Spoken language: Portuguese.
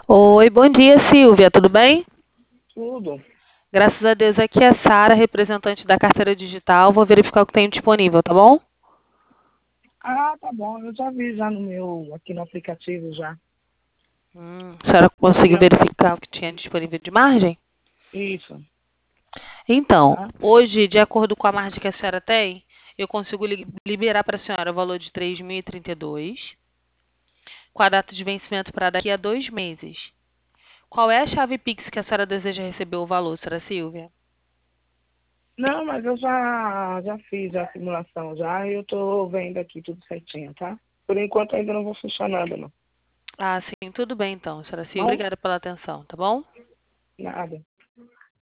Oi, bom dia, Silvia, tudo bem? Tudo. Graças a Deus, aqui é a Sara, representante da carteira digital. Vou verificar o que tem disponível, tá bom? Ah, tá bom. Eu já vi já no meu, aqui no aplicativo já. A senhora conseguiu Já- verificar o que tinha disponível de margem? Isso, Então, tá? hoje, de acordo com a margem que a senhora tem, eu consigo liberar para a senhora o valor de 3.032, com a data de vencimento para daqui a 2 meses. Qual é a chave Pix que a senhora deseja receber o valor, senhora Silvia? Não, mas eu já fiz a simulação já e eu tô vendo aqui tudo certinho, tá? Por enquanto ainda não vou fechar nada, não. Ah, sim, tudo bem então, senhora Silvia. Bom? Obrigada pela atenção, tá bom? Nada.